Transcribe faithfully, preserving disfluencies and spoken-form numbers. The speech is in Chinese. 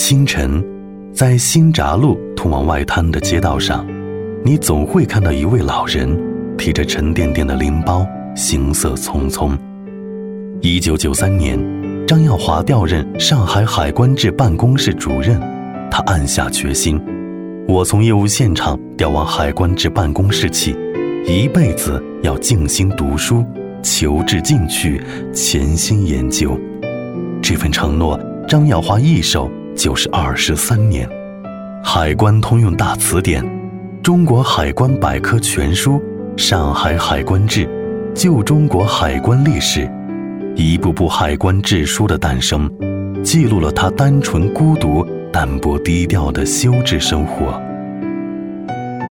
清晨，在新闸路通往外滩的街道上，你总会看到一位老人提着沉甸甸的拎包，行色匆匆。一九九三年，张耀华调任上海海关制办公室主任，他暗下决心，我从业务现场调往海关制办公室起，一辈子要静心读书，求治进取，潜心研究。这份承诺，张耀华一守就是二十三年。海关通用大词典、中国海关百科全书、上海海关制、旧中国海关历史，一部部海关制书的诞生，记录了他单纯孤独、淡泊低调的修治生活。